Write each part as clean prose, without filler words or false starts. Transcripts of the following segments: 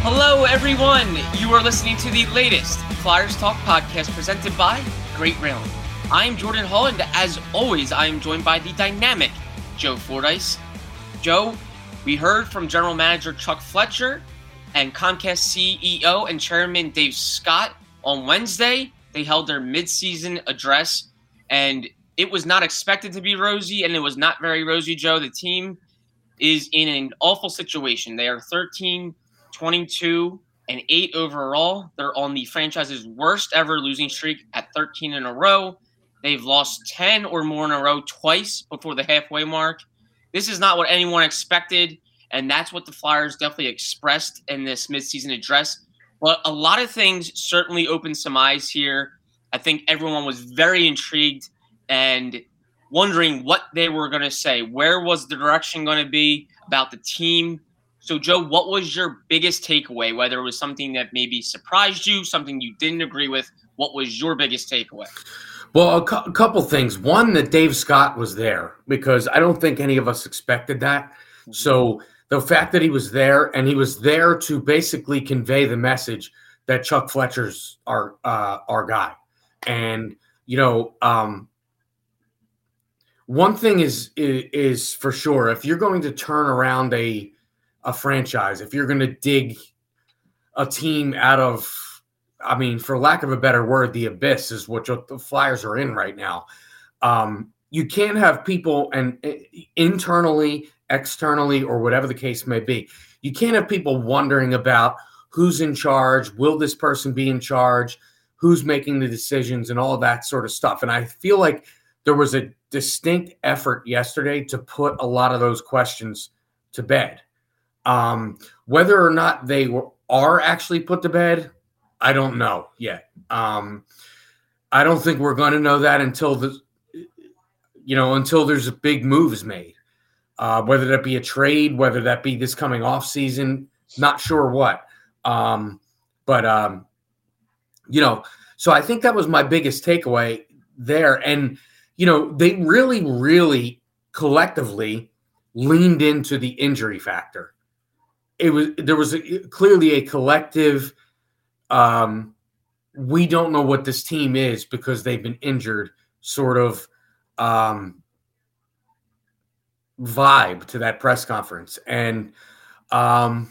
Hello, everyone. You are listening to the latest Flyers Talk podcast presented by Great Railing. I'm Jordan Hall, and as always, I am joined by the dynamic Joe Fordyce. Joe, we heard from General Manager Chuck Fletcher and Comcast CEO and Chairman Dave Scott on Wednesday. They held their midseason address, and it was not expected to be rosy, and it was not very rosy, Joe. The team is in an awful situation. They are 13, 22, and 8 overall. They're on the franchise's worst ever losing streak at 13 in a row. They've lost 10 or more in a row twice before the halfway mark. This is not what anyone expected, and that's what the Flyers definitely expressed in this midseason address. But a lot of things certainly opened some eyes here. I think everyone was very intrigued and wondering what they were going to say. Where was the direction going to be about the team? So, Joe, what was your biggest takeaway? Whether it was something that maybe surprised you, something you didn't agree with, what was your biggest takeaway? Well, a couple things. One, that Dave Scott was there, because I don't think any of us expected that. Mm-hmm. So the fact that he was there, and he was there to basically convey the message that Chuck Fletcher's our guy. And, you know, one thing is for sure, if you're going to turn around a franchise, if you're going to dig a team out of, I mean, for lack of a better word, the abyss is what the Flyers are in right now. You can't have people, and internally, externally, or whatever the case may be, you can't have people wondering about who's in charge, will this person be in charge, who's making the decisions, and all of that sort of stuff. And I feel like there was a distinct effort yesterday to put a lot of those questions to bed. Whether or not they are actually put to bed, I don't know yet. I don't think we're going to know that until there's a big moves made. Whether that be a trade, whether that be this coming off season, not sure what. So I think that was my biggest takeaway there. And, they really, really collectively leaned into the injury factor. There was clearly a collective, we don't know what this team is because they've been injured sort of vibe to that press conference. And, I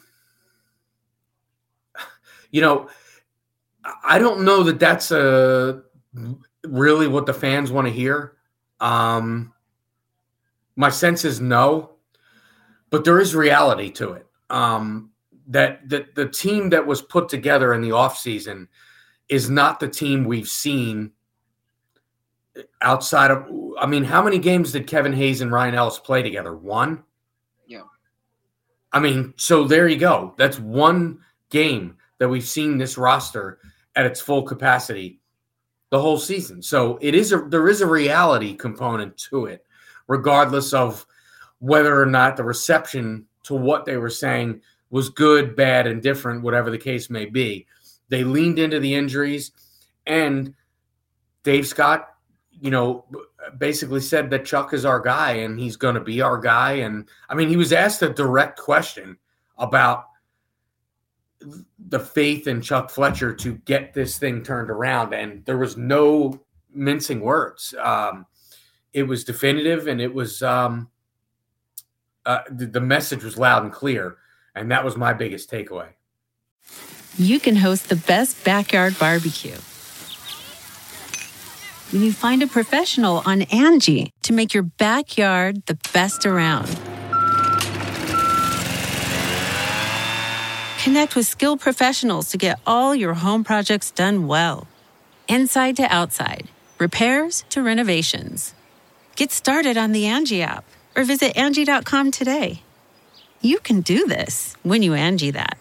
don't know that that's really what the fans want to hear. My sense is no, but there is reality to it. That the team that was put together in the offseason is not the team we've seen outside of, I mean, how many games did Kevin Hayes and Ryan Ellis play together? One? Yeah. I mean, so there you go. That's one game that we've seen this roster at its full capacity the whole season. So there is a reality component to it, regardless of whether or not the reception to what they were saying was good, bad, and different, whatever the case may be. They leaned into the injuries, and Dave Scott, basically said that Chuck is our guy and he's going to be our guy. And I mean, he was asked a direct question about the faith in Chuck Fletcher to get this thing turned around, and there was no mincing words. It was definitive, and it was the message was loud and clear, and that was my biggest takeaway. You can host the best backyard barbecue when you find a professional on Angie to make your backyard the best around. Connect with skilled professionals to get all your home projects done well. Inside to outside, repairs to renovations. Get started on the Angie app or visit Angie.com today. You can do this when you Angie that.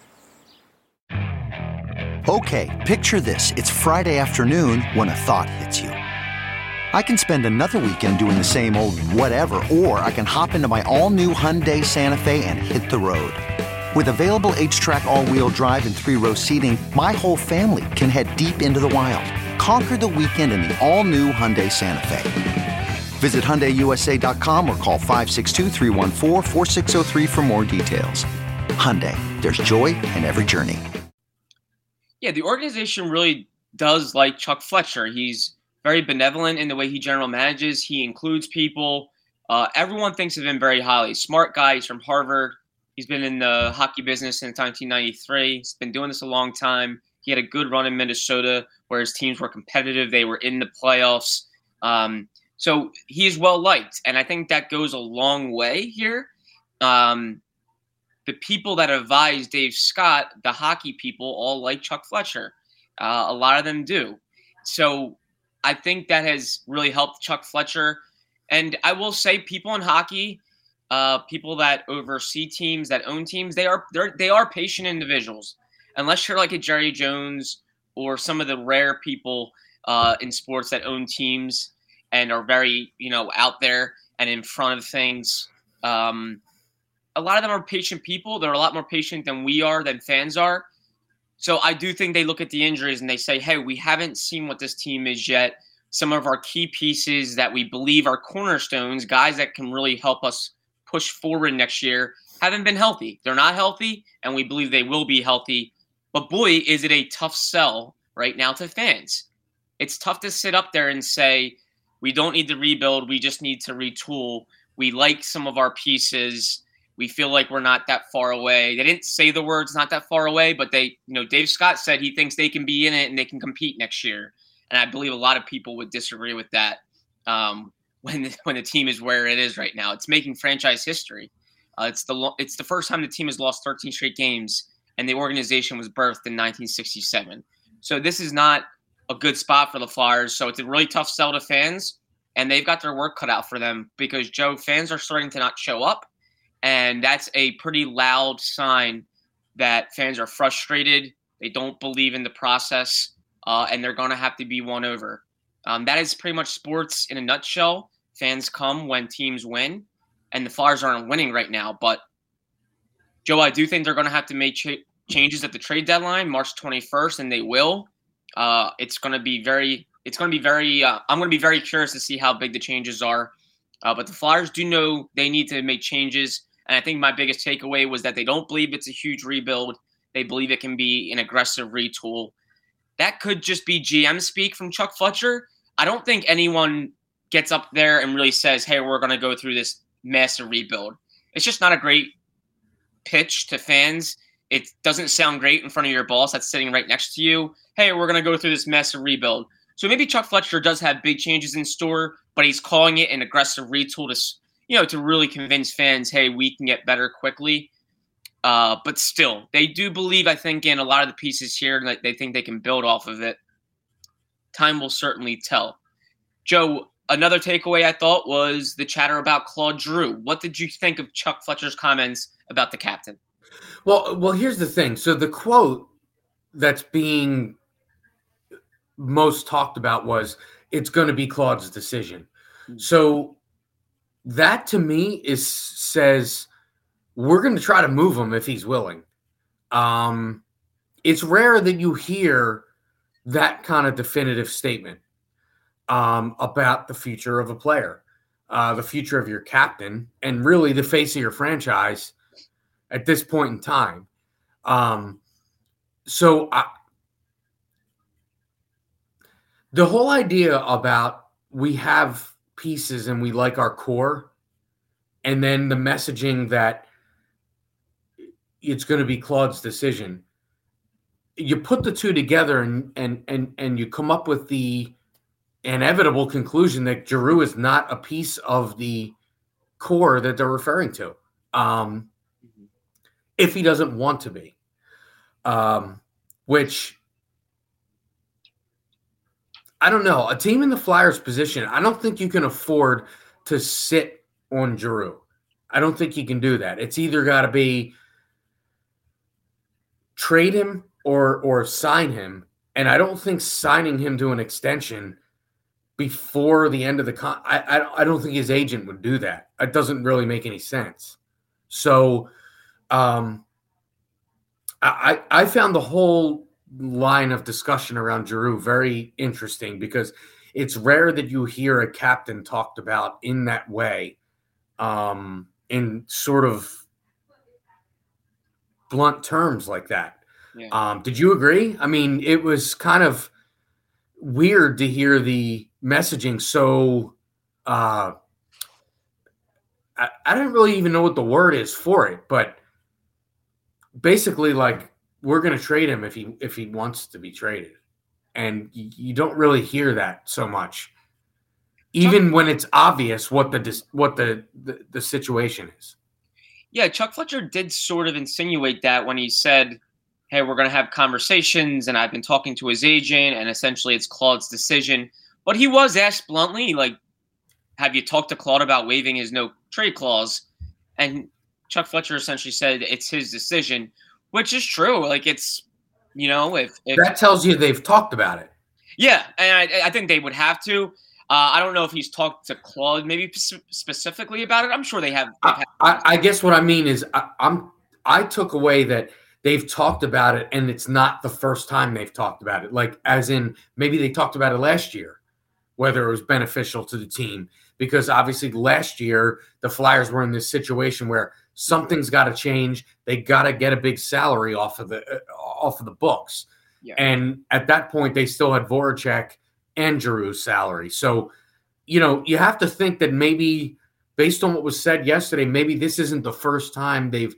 Okay, picture this. It's Friday afternoon when a thought hits you. I can spend another weekend doing the same old whatever, or I can hop into my all-new Hyundai Santa Fe and hit the road. With available H-Track all-wheel drive and 3-row seating, my whole family can head deep into the wild. Conquer the weekend in the all-new Hyundai Santa Fe. Visit HyundaiUSA.com or call 562-314-4603 for more details. Hyundai, there's joy in every journey. Yeah, the organization really does like Chuck Fletcher. He's very benevolent in the way he general manages. He includes people. Everyone thinks of him very highly. Smart guy. He's from Harvard. He's been in the hockey business since 1993. He's been doing this a long time. He had a good run in Minnesota where his teams were competitive. They were in the playoffs. So he is well liked, and I think that goes a long way here. The people that advise Dave Scott, the hockey people, all like Chuck Fletcher. A lot of them do. So I think that has really helped Chuck Fletcher. And I will say people in hockey, people that oversee teams, that own teams, they are patient individuals. Unless you're like a Jerry Jones or some of the rare people in sports that own teams and are very, out there and in front of things. A lot of them are patient people. They're a lot more patient than we are, than fans are. So I do think they look at the injuries and they say, hey, we haven't seen what this team is yet. Some of our key pieces that we believe are cornerstones, guys that can really help us push forward next year, haven't been healthy. They're not healthy, and we believe they will be healthy. But boy, is it a tough sell right now to fans. It's tough to sit up there and say, we don't need to rebuild. We just need to retool. We like some of our pieces. We feel like we're not that far away. They didn't say the words not that far away, but Dave Scott said he thinks they can be in it and they can compete next year. And I believe a lot of people would disagree with that when the team is where it is right now. It's making franchise history. It's the first time the team has lost 13 straight games, and the organization was birthed in 1967. So this is not a good spot for the Flyers. So it's a really tough sell to fans, and they've got their work cut out for them because, Joe, fans are starting to not show up. And that's a pretty loud sign that fans are frustrated. They don't believe in the process, and they're going to have to be won over. That is pretty much sports in a nutshell. Fans come when teams win, and the Flyers aren't winning right now. But, Joe, I do think they're going to have to make changes at the trade deadline, March 21st, and they will. It's going to be very. I'm going to be very curious to see how big the changes are. But the Flyers do know they need to make changes. And I think my biggest takeaway was that they don't believe it's a huge rebuild. They believe it can be an aggressive retool. That could just be GM speak from Chuck Fletcher. I don't think anyone gets up there and really says, hey, we're going to go through this massive rebuild. It's just not a great pitch to fans. It doesn't sound great in front of your boss that's sitting right next to you. Hey, we're going to go through this massive rebuild. So maybe Chuck Fletcher does have big changes in store, but he's calling it an aggressive retool to really convince fans, hey, we can get better quickly. But still, they do believe, I think, in a lot of the pieces here, and they think they can build off of it. Time will certainly tell. Joe, another takeaway I thought was the chatter about Claude Giroux. What did you think of Chuck Fletcher's comments about the captain? Well, here's the thing. So the quote that's being most talked about was, it's going to be Claude's decision. So that to me says we're going to try to move him if he's willing. It's rare that you hear that kind of definitive statement about the future of a player, the future of your captain, and really the face of your franchise at this point in time. The whole idea about we have pieces and we like our core, and then the messaging that it's going to be Claude's decision. You put the two together and you come up with the inevitable conclusion that Giroux is not a piece of the core that they're referring to, if he doesn't want to be, which I don't know. A team in the Flyers position, I don't think you can afford to sit on Giroux. I don't think you can do that. It's either got to be trade him or sign him. And I don't think signing him to an extension before the end of the I don't think his agent would do that. It doesn't really make any sense. So I found the whole line of discussion around Giroux very interesting, because it's rare that you hear a captain talked about in that way, in sort of blunt terms like that. Yeah. Did you agree? I mean, it was kind of weird to hear the messaging so I don't really even know what the word is for it, but basically like we're going to trade him if he wants to be traded. And you don't really hear that so much, even when it's obvious what the situation is. Yeah, Chuck Fletcher did sort of insinuate that when he said, hey, we're going to have conversations, and I've been talking to his agent, and essentially it's Claude's decision. But he was asked bluntly, like, have you talked to Claude about waiving his no-trade clause? And Chuck Fletcher essentially said it's his decision, which is true. Like, it's, if that tells you they've talked about it. Yeah, and I think they would have to. I don't know if he's talked to Claude maybe specifically about it. I'm sure they have. I guess what I mean is I took away that they've talked about it, and it's not the first time they've talked about it. Like, as in maybe they talked about it last year, whether it was beneficial to the team. Because obviously last year the Flyers were in this situation where something's got to change. They got to get a big salary off of the books. Yeah. And at that point, they still had Voracek and Giroux's salary. So, you have to think that maybe based on what was said yesterday, maybe this isn't the first time they've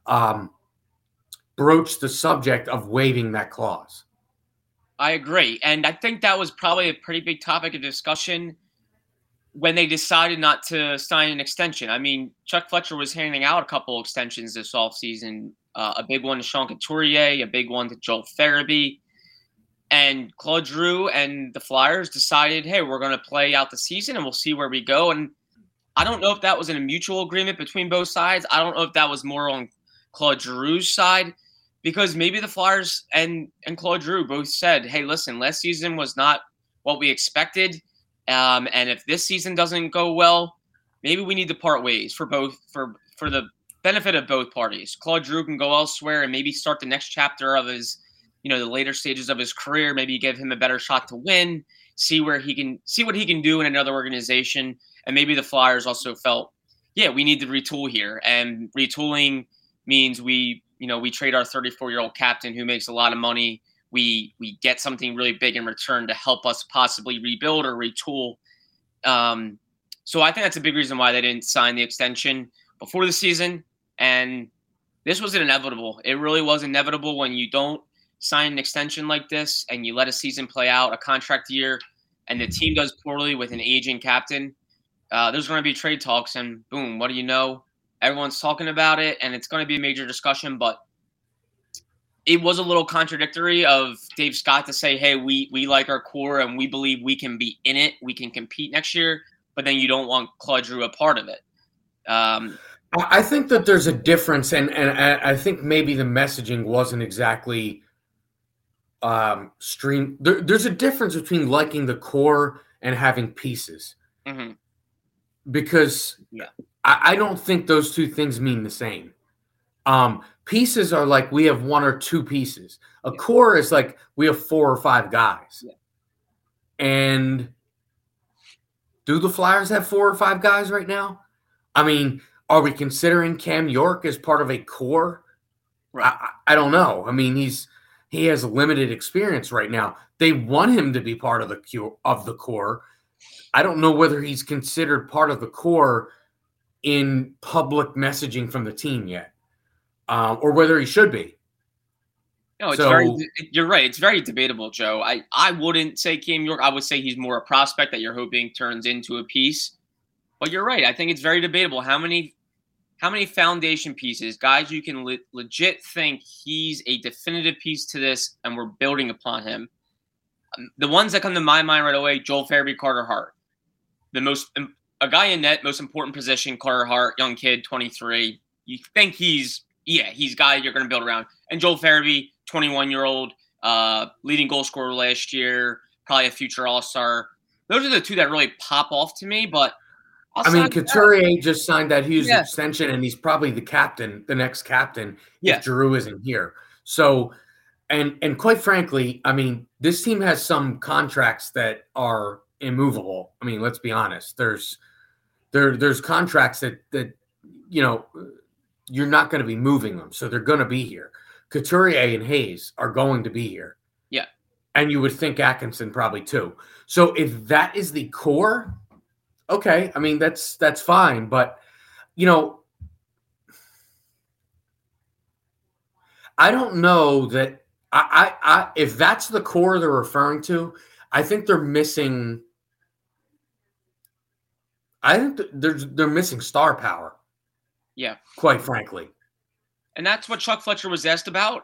broached the subject of waiving that clause. I agree. And I think that was probably a pretty big topic of discussion when they decided not to sign an extension. I mean, Chuck Fletcher was handing out a couple extensions this offseason, a big one to Sean Couturier, a big one to Joel Farabee. And Claude Giroux and the Flyers decided, hey, we're going to play out the season and we'll see where we go. And I don't know if that was in a mutual agreement between both sides. I don't know if that was more on Claude Giroux's side, because maybe the Flyers and Claude Giroux both said, hey, listen, last season was not what we expected. And if this season doesn't go well, maybe we need to part ways for the benefit of both parties. Claude Giroux can go elsewhere and maybe start the next chapter of his, the later stages of his career. Maybe give him a better shot to win, see what he can do in another organization. And maybe the Flyers also felt, yeah, we need to retool here. And retooling means we trade our 34-year-old captain who makes a lot of money. We get something really big in return to help us possibly rebuild or retool. So I think that's a big reason why they didn't sign the extension before the season. And this was inevitable. It really was inevitable when you don't sign an extension like this and you let a season play out, a contract year, and the team does poorly with an aging captain. There's going to be trade talks, and boom, what do you know? Everyone's talking about it, and it's going to be a major discussion, but it was a little contradictory of Dave Scott to say, hey, we like our core and we believe we can be in it. We can compete next year, but then you don't want Claude Giroux a part of it. I think that there's a difference, and I think maybe the messaging wasn't exactly streamed. There's a difference between liking the core and having pieces. Mm-hmm. Because I don't think those two things mean the same. Pieces are like we have one or two pieces. A core is like we have 4 or 5 guys. Yeah. And do the Flyers have 4 or 5 guys right now? I mean, are we considering Cam York as part of a core? Right. I don't know. I mean, he has limited experience right now. They want him to be part of the core. I don't know whether he's considered part of the core in public messaging from the team yet. Or whether he should be. No, you're right. It's very debatable, Joe. I wouldn't say Cam York. I would say he's more a prospect that you're hoping turns into a piece. But you're right. I think it's very debatable. How many foundation pieces, guys you can legit think he's a definitive piece to this and we're building upon him? The ones that come to my mind right away, Joel Farabee, Carter Hart. A guy in net, most important position, Carter Hart, young kid, 23. You think he's guy you're going to build around. And Joel Farabee, 21-year-old, leading goal scorer last year, probably a future All-Star. Those are the two that really pop off to me. But Couturier just signed that huge extension, and he's probably the next captain if Giroux isn't here. So, and quite frankly, I mean, this team has some contracts that are immovable. I mean, let's be honest. There's contracts that you're not going to be moving them. So they're going to be here. Couturier and Hayes are going to be here. Yeah. And you would think Atkinson probably too. So if that is the core, okay. I mean, that's fine. But, I don't know that I if that's the core they're referring to, I think they're missing. I think they're missing star power. Yeah, quite frankly. And that's what Chuck Fletcher was asked about.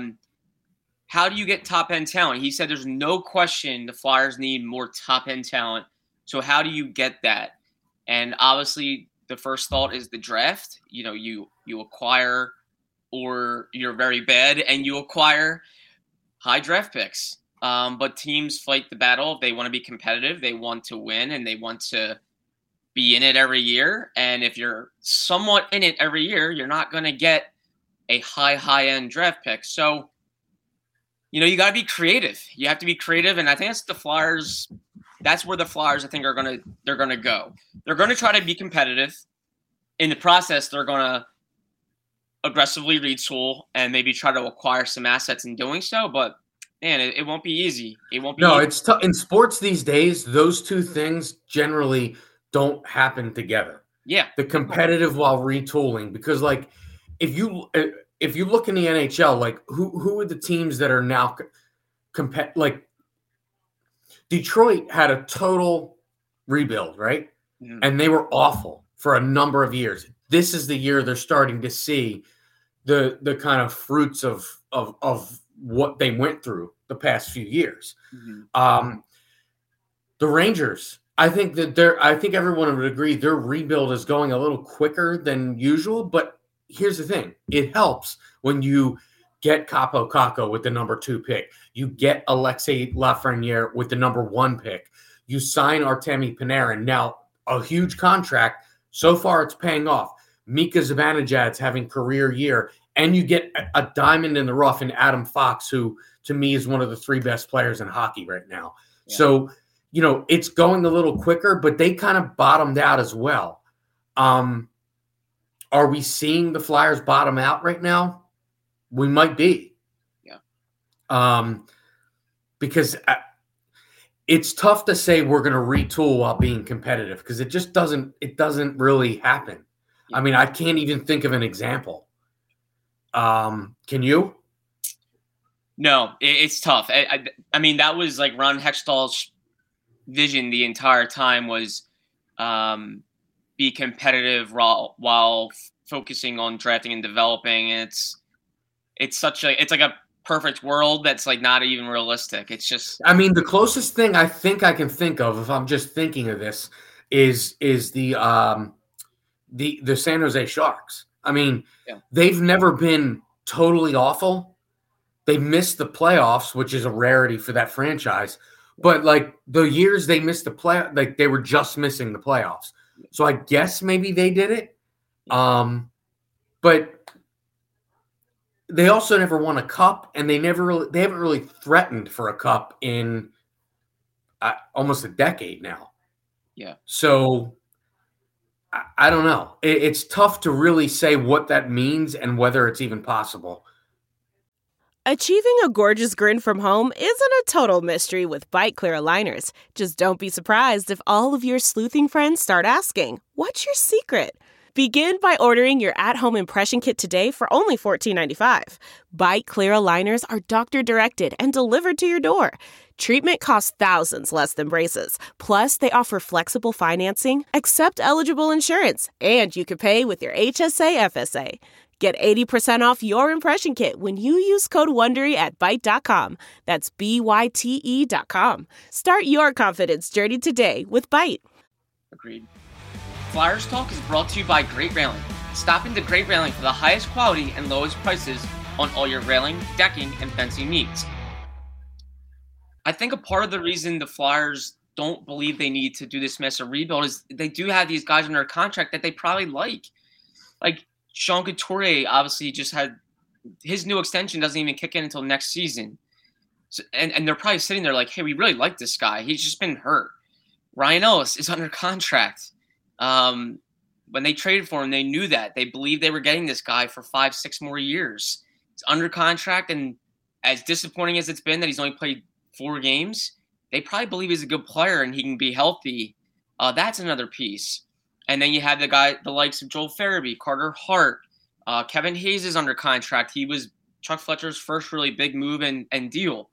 How do you get top end talent? He said there's no question the Flyers need more top end talent. So how do you get that? And obviously, the first thought is the draft. You acquire, or you're very bad and you acquire high draft picks. But teams fight the battle. They want to be competitive. They want to win, and they want to be in it every year. And if you're somewhat in it every year, you're not going to get a high-end draft pick. So, you got to be creative. You have to be creative, and I think that's the Flyers. That's where the Flyers, I think, they're going to go. They're going to try to be competitive. In the process, they're going to aggressively retool and maybe try to acquire some assets in doing so, but man, it won't be easy. It won't be. No, easy. It's tough in sports these days. Those two things generally don't happen together. Yeah, the competitive while retooling, because like if you look in the NHL, like who are the teams that are now like Detroit had a total rebuild, right? Mm-hmm. And they were awful for a number of years. This is the year they're starting to see the kind of fruits of what they went through the past few years. Mm-hmm. The Rangers, I think everyone would agree their rebuild is going a little quicker than usual, but here's the thing. It helps when you get Kaapo Kakko with the number 2 pick. You get Alexei Lafreniere with the number 1 pick. You sign Artemi Panarin. Now, a huge contract. So far, it's paying off. Mika Zibanejad's having career year, and you get a diamond in the rough in Adam Fox, who to me is one of the 3 best players in hockey right now. Yeah. So, it's going a little quicker, but they kind of bottomed out as well. Are we seeing the Flyers bottom out right now? We might be. Yeah. Because it's tough to say we're going to retool while being competitive, because it just doesn't really happen. I mean, I can't even think of an example. Can you? No, it's tough. I mean, that was like Ron Hextall's vision the entire time was be competitive while focusing on drafting and developing. And it's like a perfect world that's like not even realistic. It's just, I mean, the closest thing I think I can think of, if I'm just thinking of this, is the San Jose Sharks. I mean, They've never been totally awful. They missed the playoffs, which is a rarity for that franchise. But like the years they missed the play, like they were just missing the playoffs. So I guess maybe they did it. But they also never won a cup, and they haven't really threatened for a cup in almost a decade now. Yeah. So I don't know. It's tough to really say what that means and whether it's even possible. Achieving a gorgeous grin from home isn't a total mystery with Byte Clear aligners. Just don't be surprised if all of your sleuthing friends start asking, "What's your secret?" Begin by ordering your at-home impression kit today for only $14.95. Byte Clear aligners are doctor-directed and delivered to your door. Treatment costs thousands less than braces. Plus, they offer flexible financing, accept eligible insurance, and you can pay with your HSA FSA. Get 80% off your impression kit when you use code WONDERY at Byte.com. That's BYTE.com. Start your confidence journey today with Byte. Agreed. Flyers Talk is brought to you by Great Railing. Stop into Great Railing for the highest quality and lowest prices on all your railing, decking, and fencing needs. I think a part of the reason the Flyers don't believe they need to do this massive rebuild is they do have these guys under contract that they probably like. Like Sean Couturier obviously just had his new extension doesn't even kick in until next season. So, and they're probably sitting there like, hey, we really like this guy. He's just been hurt. Ryan Ellis is under contract. when they traded for him, they knew that. They believed they were getting this guy for 5-6 more years. He's under contract, and as disappointing as it's been that he's only played 4 games, they probably believe he's a good player and he can be healthy. That's another piece. And then you have the likes of Joel Farabee, Carter Hart, Kevin Hayes is under contract. He was Chuck Fletcher's first really big move and deal.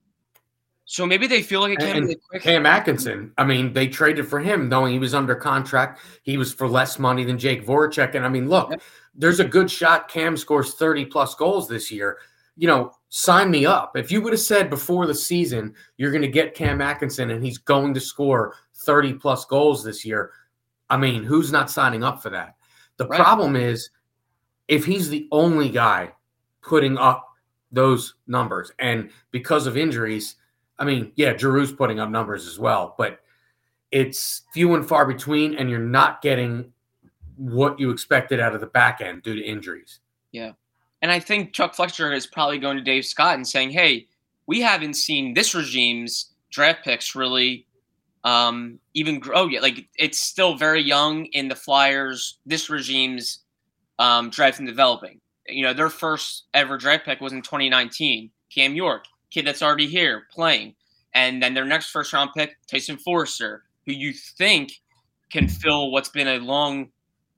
So maybe they feel like it can be quick. Cam Atkinson, I mean, they traded for him knowing he was under contract. He was for less money than Jake Voracek. And I mean, look, there's a good shot Cam scores 30-plus goals this year. Sign me up. If you would have said before the season you're going to get Cam Atkinson and he's going to score 30-plus goals this year, I mean, who's not signing up for that? The problem is if he's the only guy putting up those numbers, and because of injuries, I mean, yeah, Giroux's putting up numbers as well, but it's few and far between, and you're not getting what you expected out of the back end due to injuries. Yeah. And I think Chuck Fletcher is probably going to Dave Scott and saying, hey, we haven't seen this regime's draft picks really even grow yet. Like, it's still very young in the Flyers, this regime's draft and developing. Their first ever draft pick was in 2019, Cam York. Kid that's already here playing. And then their next first round pick, Tyson Forrester, who you think can fill what's been a long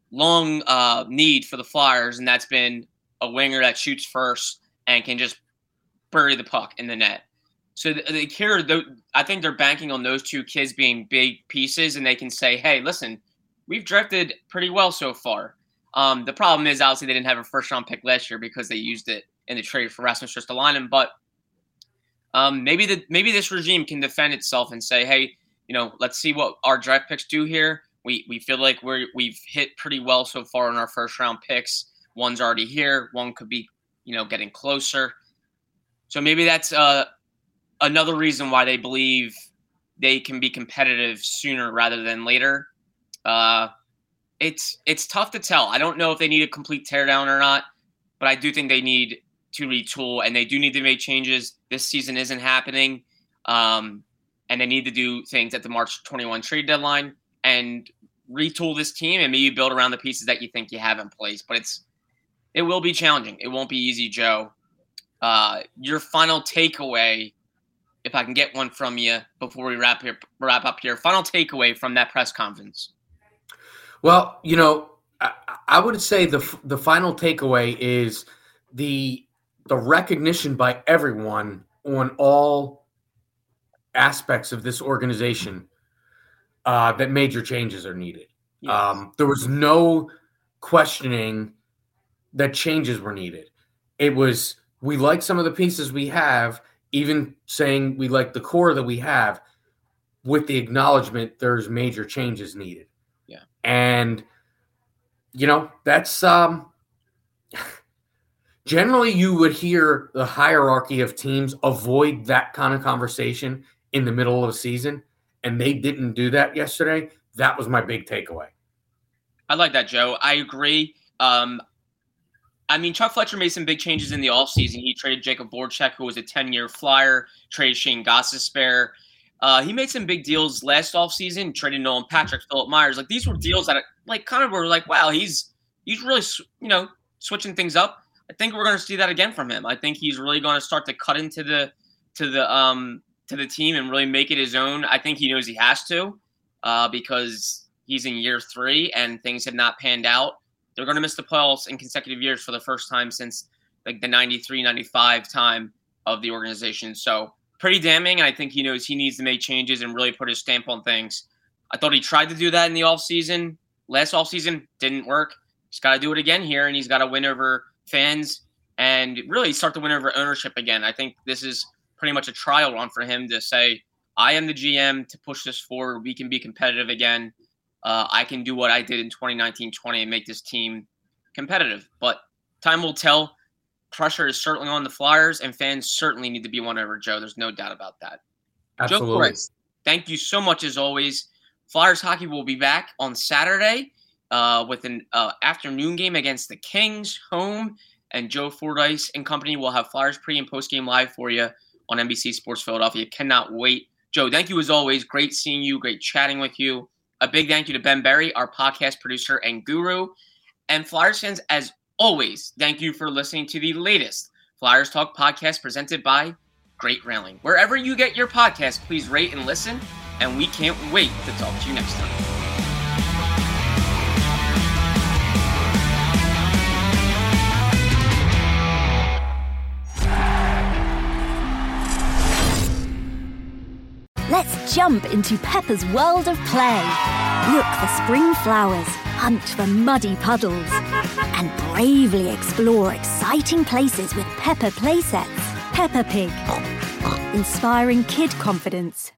need for the Flyers, and that's been a winger that shoots first and can just bury the puck in the net. So I think they're banking on those 2 kids being big pieces, and they can say, hey, listen, we've drafted pretty well so far. The problem is, obviously, they didn't have a first round pick last year because they used it in the trade for Rasmus Ristolainen, but maybe this regime can defend itself and say, hey, let's see what our draft picks do here. We feel like we've hit pretty well so far in our first round picks. One's already here. One could be, getting closer. So maybe that's another reason why they believe they can be competitive sooner rather than later. It's tough to tell. I don't know if they need a complete teardown or not, but I do think they need to retool, and they do need to make changes. This season isn't happening, and they need to do things at the March 21 trade deadline and retool this team and maybe build around the pieces that you think you have in place. But it will be challenging. It won't be easy, Joe. Your final takeaway, if I can get one from you before we wrap up here, final takeaway from that press conference. Well, I would say the final takeaway is the recognition by everyone on all aspects of this organization that major changes are needed. Yes. There was no questioning that changes were needed. It was, we like some of the pieces we have, even saying we like the core that we have, with the acknowledgement there's major changes needed. Yeah. And, that's generally you would hear the hierarchy of teams avoid that kind of conversation in the middle of a season, and they didn't do that yesterday. That was my big takeaway. I like that, Joe. I agree. Chuck Fletcher made some big changes in the offseason. He traded Jacob Voracek, who was a 10-year Flyer, traded Shane Gostisbehere. He made some big deals last offseason, traded Nolan Patrick, Philip Myers. Like, these were deals that kind of were like, wow, he's really, switching things up. I think we're going to see that again from him. I think he's really going to start to cut into the team and really make it his own. I think he knows he has to because he's in year 3 and things have not panned out. They're going to miss the playoffs in consecutive years for the first time since the 93-95 time of the organization. So pretty damning. I think he knows he needs to make changes and really put his stamp on things. I thought he tried to do that in the offseason. Last offseason didn't work. He's got to do it again here, and he's got to win over fans and really start to win over ownership again. I think this is pretty much a trial run for him to say, I am the GM to push this forward. We can be competitive again. I can do what I did in 2019-20 and make this team competitive. But time will tell. Pressure is certainly on the Flyers, and fans certainly need to be won over, Joe. There's no doubt about that. Absolutely. Joe Fordyce, thank you so much as always. Flyers hockey will be back on Saturday with an afternoon game against the Kings home, and Joe Fordyce and company will have Flyers pre- and post-game live for you on NBC Sports Philadelphia. Cannot wait. Joe, thank you as always. Great seeing you. Great chatting with you. A big thank you to Ben Berry, our podcast producer and guru. And Flyers fans, as always, thank you for listening to the latest Flyers Talk podcast presented by Great Railing. Wherever you get your podcast, please rate and listen, and we can't wait to talk to you next time. Let's jump into Peppa's world of play. Look for spring flowers, hunt for muddy puddles, and bravely explore exciting places with Peppa playsets. Peppa Pig, inspiring kid confidence.